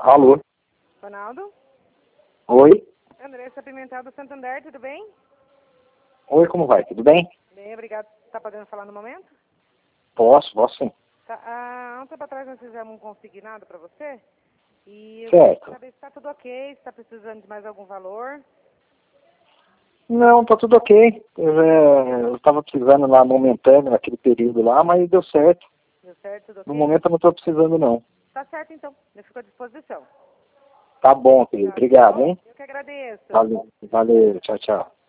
Alô? Ronaldo? Oi? Andressa Pimentel do Santander, tudo bem? Oi, como vai? Tudo bem? Bem, obrigado. Tá podendo falar no momento? Posso sim. Tá, há um tempo atrás nós fizemos um consignado para você. E eu queria Certo. saber se está tudo ok, se está precisando de mais algum valor. Não, tá tudo ok. Eu estava precisando lá momentâneo, naquele período lá, mas deu certo. Deu certo, tudo No ok? momento eu não estou precisando, não. Tá certo então, eu fico à disposição. Tá bom, querido. Obrigado, hein? Eu que agradeço. Valeu, tchau, tchau.